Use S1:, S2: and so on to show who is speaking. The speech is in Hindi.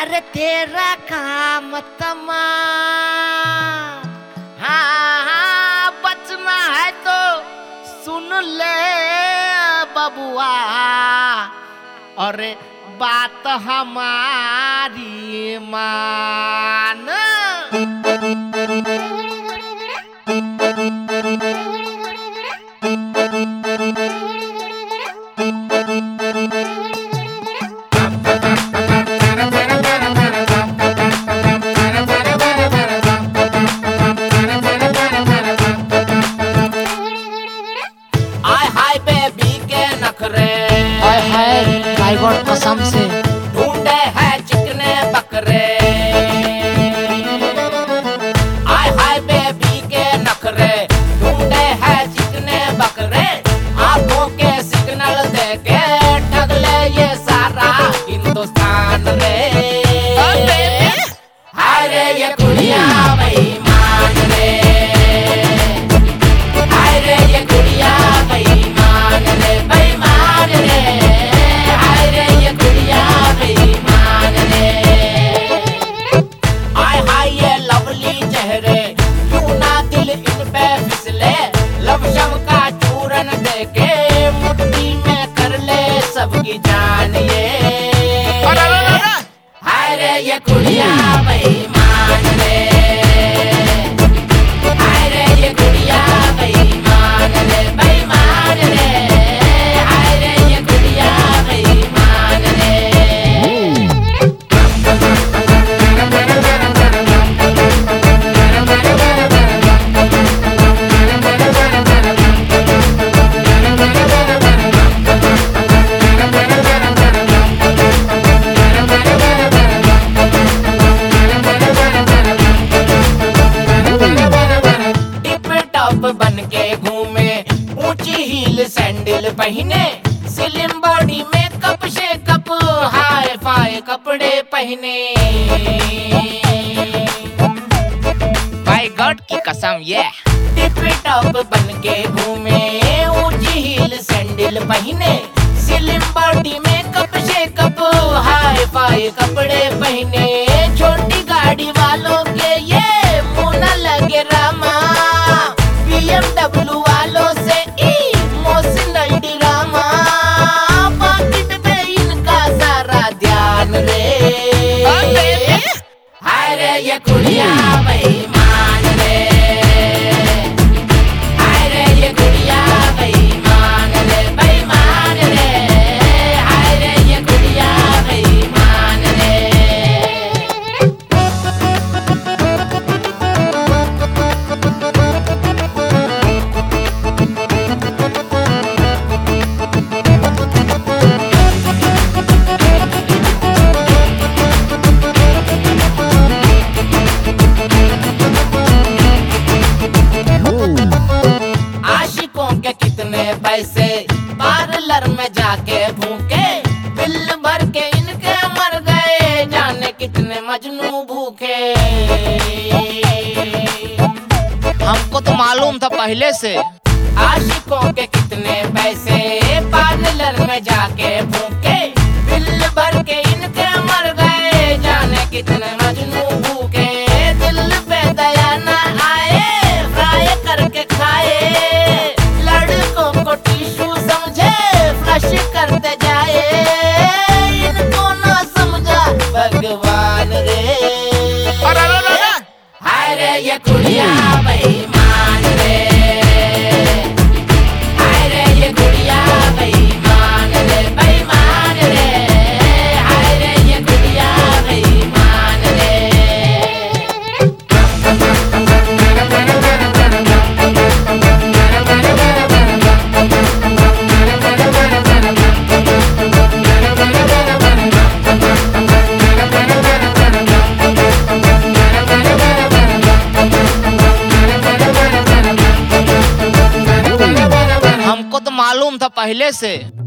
S1: अरे तेरा काम तमाम, हाँ बचना है तो सुन ले बबुआ, और बात हमारी मान। आय हाय बेबी के नखरे,
S2: हाय हाय माय गॉड कसम से
S1: ढूंढे है चिकने बकरे। आय हाय बेबी के नखरे, ढूंढे है चिकने बकरे। आंखों के सिग्नल देके ठग ले ये सारा हिंदुस्तान रे। हाय रे ये कुड़िया बेईमान रे, हाय रे ये कुड़िया बेईमान रे, बेईमान रे। हाय रे ये कुड़िया बेईमान रे। आय हाय ये लवली चेहरे, क्यों ना दिल इन पे फिसले। लवशम का चूरन देके मुट्ठी में कर ले सबकी जान ये। हाय रे ये कुड़िया बेईमान रे, हाय रे ये कुड़िया बेईमान रे, बेईमान रे। हाय रे ये कुड़िया बेईमान रे। टिप टॉप बन के घूमे, ऊंची हील सैंडल पहने। स्लिम बॉडी में कप से कप, हाय फाय कपड़े पहने। बाय गॉड की कसम ये टिप टॉप बन के घूमे, ऊंची हील सैंडल पहने। स्लिम बॉडी में कप से कप, हाय फाय कपड़े पहने। छोटी गाड़ी वालों के ये मुंह न लगे रामा, BMW वालों से इमोशनल ड्रामा। पॉकेट में इनका सारा ध्यान रे। हाय रे ये कुड़िया बेईमान रे, हाय रे ये कुड़िया बेईमान रे, बेईमान रे। हाय रे ये कुड़िया बेईमान रे। आशिकों के कितने पैसे पार्लर में जाके भूखे। बिल भर के इनके मर गए, जाने कितने मजनू भूखे।
S2: हमको तो मालूम था पहले से।
S1: आशिकों के कितने पैसे पार्लर में जाके भूखे। बिल भर के इनके मर गए, जाने कितने मजनू भूखे। दिल पे दया न आए, फ्राई करके खाए। लड़कों को टिश्यू समझे, फ्लश करते जाए। इनको ना समझा भगवान रे। हाय रे ये कुड़िया बेईमान रे, हाय रे ये कुड़िया बेईमान रे, बेईमान रे। हाय रे ये कुड़िया बेईमान रे।
S2: हमको तो मालूम था पहले से।